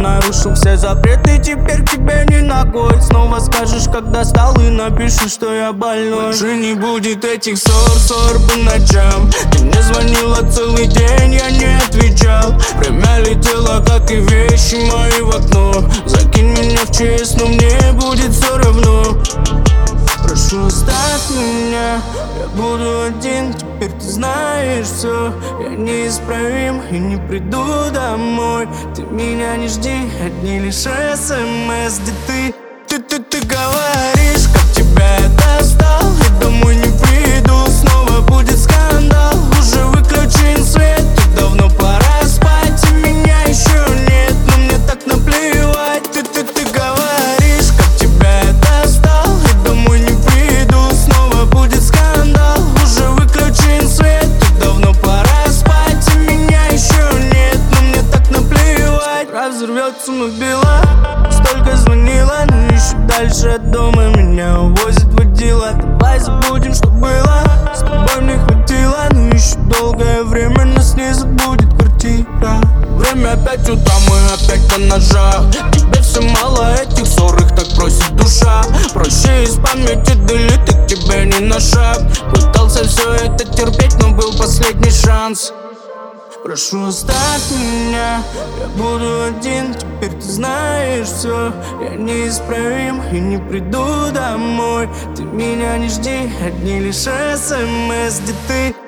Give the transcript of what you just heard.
нарушил все запреты, теперь к тебе не ногой. Снова скажешь, когда стал, и напишешь, что я больной. Больше не будет этих ссор по ночам. Ты мне звонила целый день, я не отвечал. Время летело, как и вещи мои в окно. Закинь меня в ЧС, но мне будет все равно. Прошу, оставь меня, я буду один. Теперь ты знаешь все, я неисправим и не приду домой. Ты меня не жди, одни лишь СМС, где ты говоришь, как тебя я достал, и домой не приду, снова будет скандал. Уже выключен свет, тут давно пора спать, и меня еще нет, но мне так наплевать. Ты говоришь, как тебя я достал, и домой не приду, снова будет скандал. Уже выключен свет, тут давно пора спать, и меня еще нет, но мне так наплевать. Разорвется мобила, столько звонила, но еще дальше от дома меня увозит водила. Давай забудем, что было, с тобой мне хватило, но еще долгое время нас не забудет квартира. Время опять утра, мы опять на ножах. Тебе все мало этих ссор, их так просит душа. Проще из памяти делить, и к тебе не на шаг. Пытался все это терпеть, но был последний шанс. Прошу, оставь меня, я буду один. Теперь ты знаешь все, я неисправим и не приду домой. Ты меня не жди, одни лишь СМС, где ты